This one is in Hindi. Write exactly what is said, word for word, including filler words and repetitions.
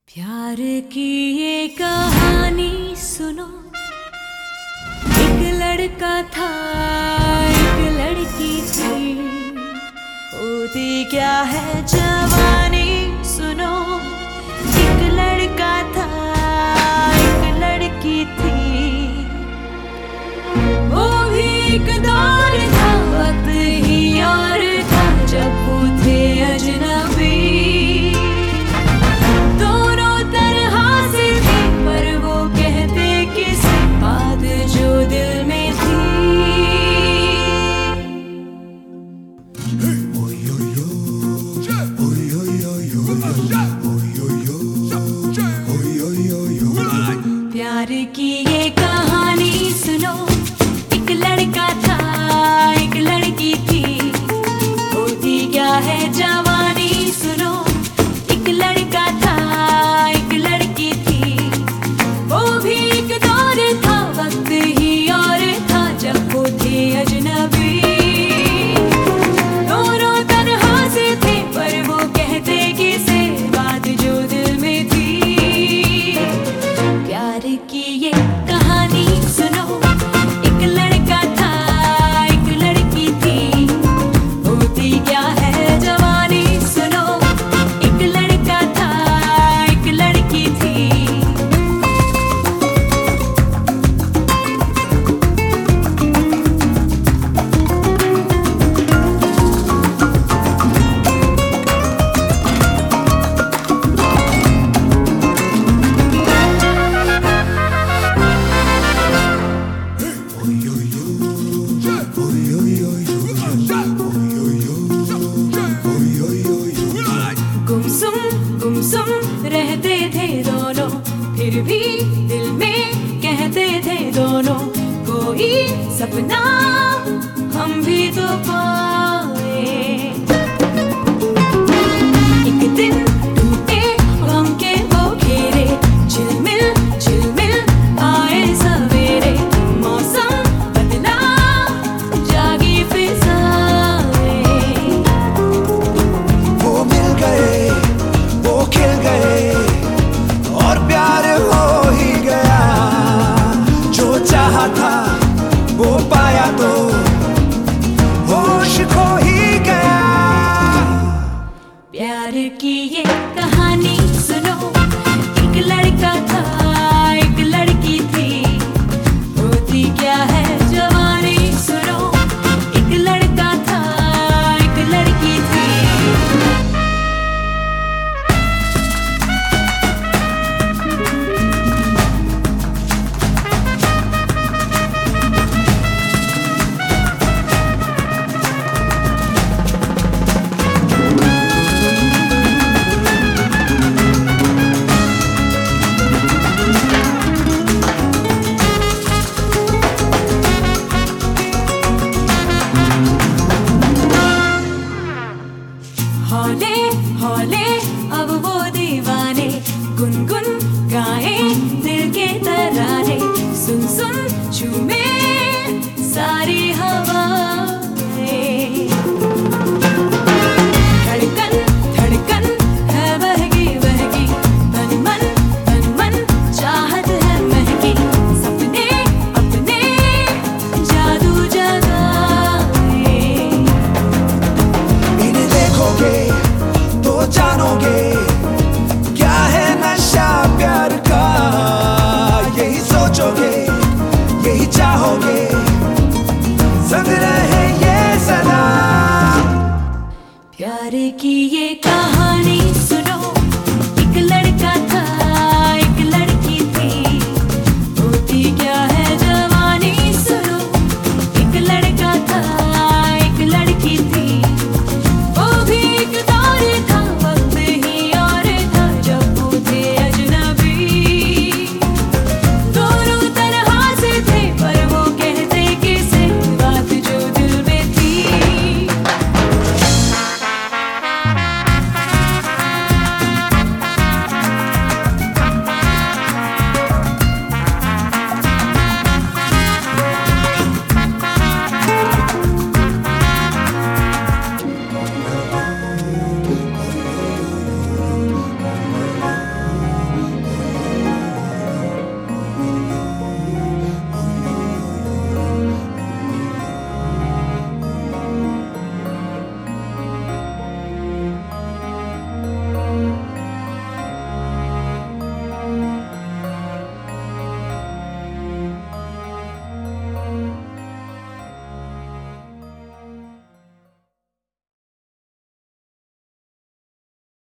प्यार की ये कहानी सुनो। एक लड़का था, एक लड़की थी, होती क्या है जवानी सुनो। एक लड़का था, एक लड़की थी, वो भी एक दौर था, वक्त ही और था जब वो थे अजनबी। प्यार की ये कहानी सुनो। एक लड़का था, एक लड़की थी, होती क्या है जवानी सुनो। एक लड़का था, एक लड़की थी, वो भी एक दौर था, वक्त ही और था जब वो थे अजनबी। दोनों तन्हा से थे पर वो कहते किसे बात जो दिल में थी। प्यार की ये कहानी सुनो। एक लड़का था, एक लड़की थी, होती क्या है जवानी सुनो। एक लड़का था, एक लड़की थी। गुमसुम गुमसुम रहते थे दोनों, फिर भी दिल में कहते थे दोनों, कोई सपना हम भी तो पा